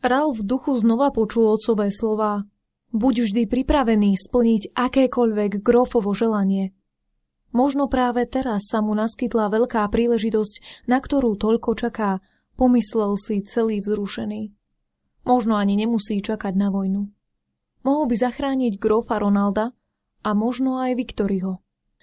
Ralf v duchu znova počul otcové slová. Buď vždy pripravený splniť akékoľvek Grofovo želanie. Možno práve teraz sa mu naskytla veľká príležitosť, na ktorú toľko čaká, pomyslel si celý vzrušený. Možno ani nemusí čakať na vojnu. Mohol by zachrániť Grofa Ronalda a možno aj Viktoriho.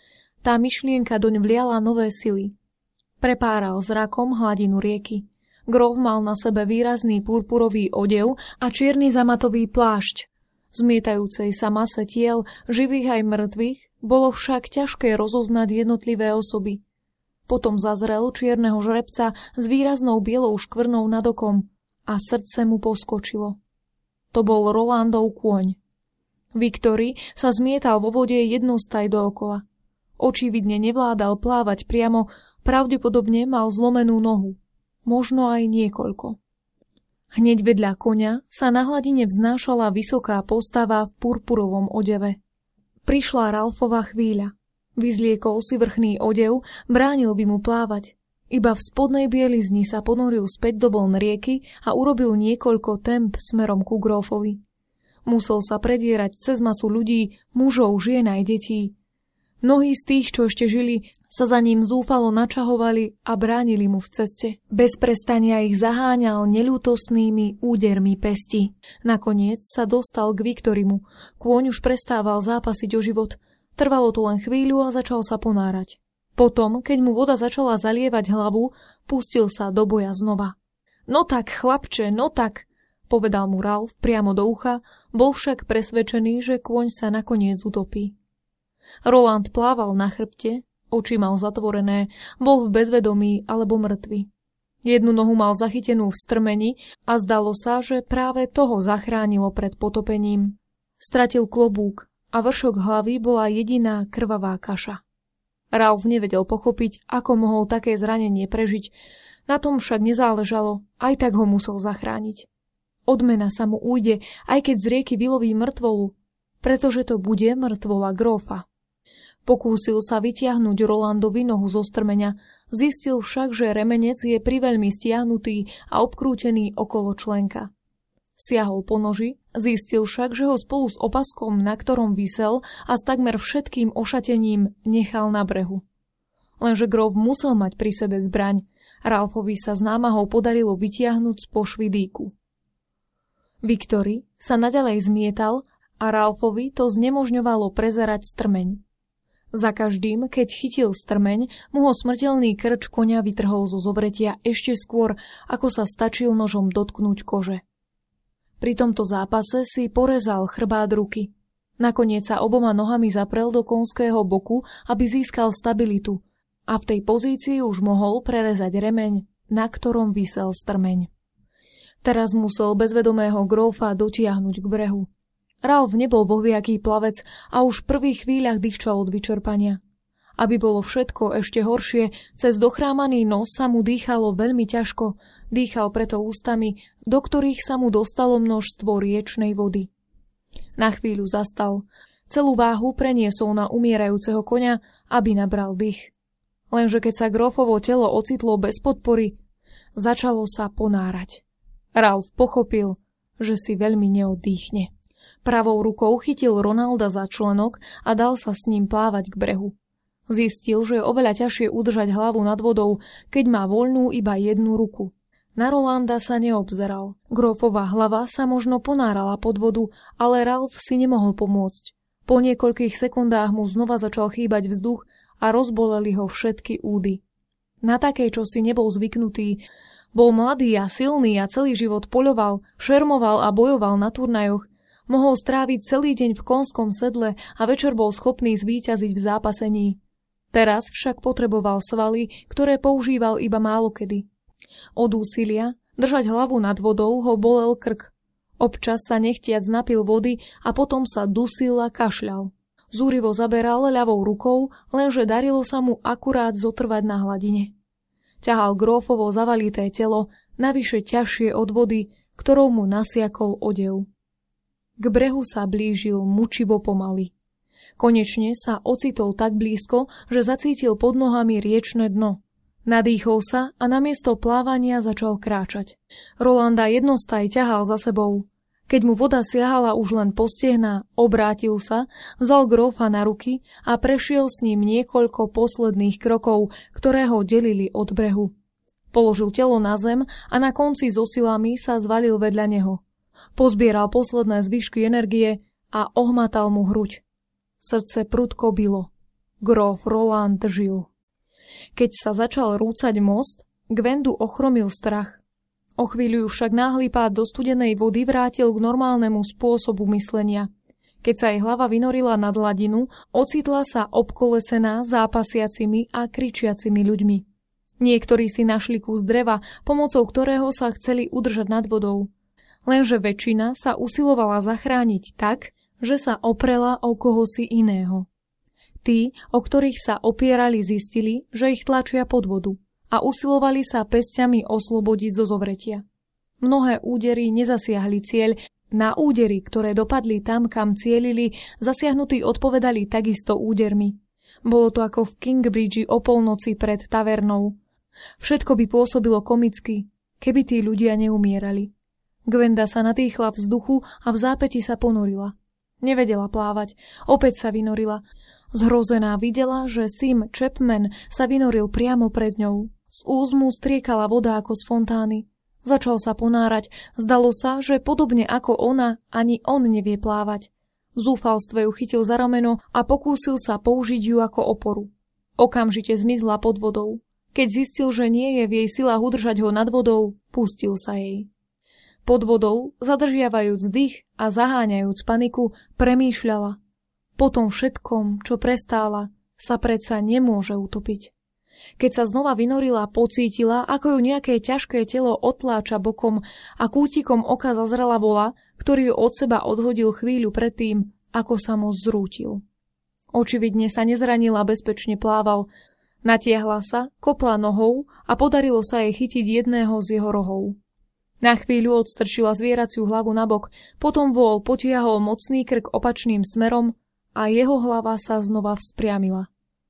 Tá myšlienka doň vliala nové sily. Prepáral zrakom hladinu rieky. Grof mal na sebe výrazný purpurový odev a čierny zamatový plášť. Zmietajúcej sa mase tiel, živých aj mŕtvych, bolo však ťažké rozoznať jednotlivé osoby. Potom zazrel čierneho žrebca s výraznou bielou škvrnou nad okom a srdce mu poskočilo. To bol Rolandov kôň. Viktori sa zmietal vo vode jednostaj dookola. Očividne nevládal plávať priamo, pravdepodobne mal zlomenú nohu. Možno aj niekoľko. Hneď vedľa koňa sa na hladine vznášala vysoká postava v purpurovom odeve. Prišla Ralfova chvíľa. Vyzliekol si vrchný odev, bránil by mu plávať. Iba v spodnej bielizni sa ponoril späť do vln rieky a urobil niekoľko temp smerom ku Grofovi. Musel sa predierať cez masu ľudí, mužov, žien aj detí. Mnohí z tých, čo ešte žili, sa za ním zúfalo načahovali a bránili mu v ceste. Bez prestania ich zaháňal neľútosnými údermi pesti. Nakoniec sa dostal k Viktorimu. Kôň už prestával zápasiť o život. Trvalo to len chvíľu a začal sa ponárať. Potom, keď mu voda začala zalievať hlavu, pustil sa do boja znova. No tak, chlapče, no tak, povedal mu Ralf priamo do ucha, bol však presvedčený, že kôň sa nakoniec utopí. Roland plával na chrbte, oči mal zatvorené, bol v bezvedomí alebo mŕtvy. Jednu nohu mal zachytenú v strmeni a zdalo sa, že práve toho zachránilo pred potopením. Stratil klobúk a vršok hlavy bola jediná krvavá kaša. Ralf nevedel pochopiť, ako mohol také zranenie prežiť. Na tom však nezáležalo, aj tak ho musel zachrániť. Odmena sa mu ujde, aj keď z rieky vyloví mŕtvolu, pretože to bude mŕtvola Grofa. Pokúsil sa vytiahnuť Rolandovi nohu zo strmeňa, zistil však, že remenec je priveľmi stiahnutý a obkrútený okolo členka. Siahol po noži, zistil však, že ho spolu s opaskom, na ktorom visel a s takmer všetkým ošatením nechal na brehu. Lenže Grof musel mať pri sebe zbraň. Ralfovi sa s námahou podarilo vytiahnuť z pošvy dýku. Viktori sa naďalej zmietal a Ralfovi to znemožňovalo prezerať strmeň. Za každým, keď chytil strmeň, mu ho smrteľný krč koňa vytrhol zo zobretia ešte skôr, ako sa stačil nožom dotknúť kože. Pri tomto zápase si porezal chrbát ruky. Nakoniec sa oboma nohami zaprel do konského boku, aby získal stabilitu a v tej pozícii už mohol prerezať remeň, na ktorom visel strmeň. Teraz musel bezvedomého Grofa dotiahnuť k brehu. Ralf nebol bohviaký plavec a už v prvých chvíľach dýchčal od vyčerpania. Aby bolo všetko ešte horšie, cez dochrámaný nos sa mu dýchalo veľmi ťažko, dýchal preto ústami, do ktorých sa mu dostalo množstvo riečnej vody. Na chvíľu zastal. Celú váhu preniesol na umierajúceho koňa, aby nabral dých. Lenže keď sa Grofovo telo ocitlo bez podpory, začalo sa ponárať. Ralf pochopil, že si veľmi neoddýchne. Pravou rukou chytil Ronalda za členok a dal sa s ním plávať k brehu. Zistil, že je oveľa ťažšie udržať hlavu nad vodou, keď má voľnú iba jednu ruku. Na Rolanda sa neobzeral. Grofova hlava sa možno ponárala pod vodu, ale Ralf si nemohol pomôcť. Po niekoľkých sekundách mu znova začal chýbať vzduch a rozboleli ho všetky údy. Na také, čo si nebol zvyknutý, bol mladý a silný a celý život poľoval, šermoval a bojoval na turnajoch. Mohol stráviť celý deň v konskom sedle a večer bol schopný zvíťaziť v zápasení. Teraz však potreboval svaly, ktoré používal iba málokedy. Od úsilia držať hlavu nad vodou ho bolel krk. Občas sa nechtiac napil vody a potom sa dusil a kašľal. Zúrivo zaberal ľavou rukou, lenže darilo sa mu akurát zotrvať na hladine. Ťahal Grofovo zavalité telo, navyše ťažšie od vody, ktorou mu nasiakol odev. K brehu sa blížil mučivo pomaly. Konečne sa ocitol tak blízko, že zacítil pod nohami riečne dno. Nadýchol sa a namiesto plávania začal kráčať. Rolanda jednostaj ťahal za sebou. Keď mu voda siahala už len po stehná, obrátil sa, vzal grófa na ruky a prešiel s ním niekoľko posledných krokov, ktoré ho delili od brehu. Položil telo na zem a na konci so silami sa zvalil vedľa neho. Pozbieral posledné zvyšky energie a ohmatal mu hruď. Srdce prudko bilo. Gróf Roland žil. Keď sa začal rúcať most, Gwendu ochromil strach. O chvíľu ju však náhly pád do studenej vody vrátil k normálnemu spôsobu myslenia. Keď sa jej hlava vynorila nad hladinu, ocitla sa obkolesená zápasiacimi a kričiacimi ľuďmi. Niektorí si našli kus dreva, pomocou ktorého sa chceli udržať nad vodou. Lenže väčšina sa usilovala zachrániť tak, že sa oprela o kohosi iného. Tí, o ktorých sa opierali, zistili, že ich tlačia pod vodu a usilovali sa pesťami oslobodiť zo zovretia. Mnohé údery nezasiahli cieľ, na údery, ktoré dopadli tam, kam cielili, zasiahnutí odpovedali takisto údermi. Bolo to ako v Kingbridge o polnoci pred tavernou. Všetko by pôsobilo komicky, keby tí ľudia neumierali. Gwenda sa natýchla vzduchu a v zápäti sa ponorila. Nevedela plávať, opäť sa vynorila. Zhrozená videla, že Sim Chapman sa vynoril priamo pred ňou. Z úzmu striekala voda ako z fontány. Začal sa ponárať. Zdalo sa, že podobne ako ona, ani on nevie plávať. V zúfalstve ju chytil za rameno a pokúsil sa použiť ju ako oporu. Okamžite zmizla pod vodou. Keď zistil, že nie je v jej silách udržať ho nad vodou, pustil sa jej. Pod vodou, zadržiavajúc dých a zaháňajúc paniku, premýšľala. Po tom všetkom, čo prestála, sa predsa nemôže utopiť. Keď sa znova vynorila, pocítila, ako ju nejaké ťažké telo otláča bokom a kútikom oka zazrela vola, ktorý ju od seba odhodil chvíľu predtým, ako sa most zrútil. Očividne sa nezranila, bezpečne plával. Natiahla sa, kopla nohou a podarilo sa jej chytiť jedného z jeho rohov. Na chvíľu odstrčila zvieraciu hlavu nabok, potom vôl potiahol mocný krk opačným smerom a jeho hlava sa znova vzpriamila.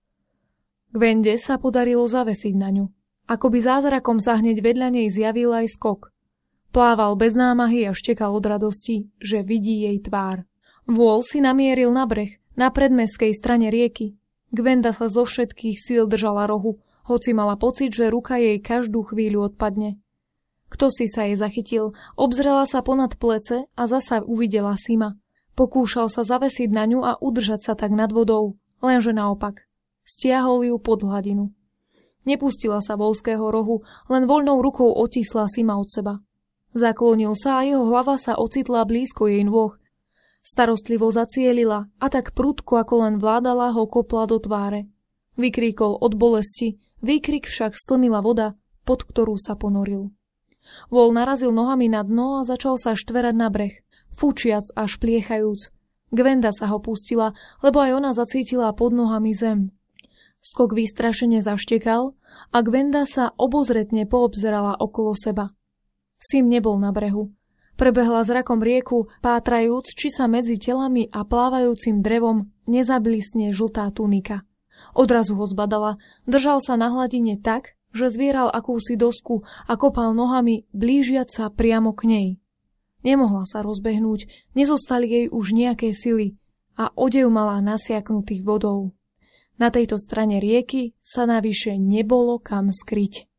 Gwende sa podarilo zavesiť na ňu. Akoby zázrakom sa hneď vedľa nej zjavil aj skok. Plával bez námahy a štekal od radosti, že vidí jej tvár. Vôl si namieril na breh, na predmestskej strane rieky. Gwenda sa zo všetkých síl držala rohu, hoci mala pocit, že ruka jej každú chvíľu odpadne. Kto si sa jej zachytil, obzrela sa ponad plece a zasa uvidela Sima. Pokúšal sa zavesiť na ňu a udržať sa tak nad vodou, lenže naopak. Stiahol ju pod hladinu. Nepustila sa voľského rohu, len voľnou rukou otisla Sima od seba. Zaklonil sa a jeho hlava sa ocitla blízko jej nôh. Starostlivo zacielila a tak prudko, ako len vládala, ho kopla do tváre. Vykríkol od bolesti, výkrik však stlmila voda, pod ktorú sa ponoril. Vôl narazil nohami na dno a začal sa štverať na breh, fúčiac a špliechajúc. Gwenda sa ho pustila, lebo aj ona zacítila pod nohami zem. Skok vystrašene zaštekal a Gwenda sa obozretne poobzerala okolo seba. Sim nebol na brehu. Prebehla zrakom rieku, pátrajúc, či sa medzi telami a plávajúcim drevom nezablisne žltá tunika. Odrazu ho zbadala, držal sa na hladine tak, že zvieral akúsi dosku a kopal nohami, blížiac sa priamo k nej. Nemohla sa rozbehnúť, nezostali jej už nejaké sily a odev mala nasiaknutých vodou. Na tejto strane rieky sa navyše nebolo kam skryť.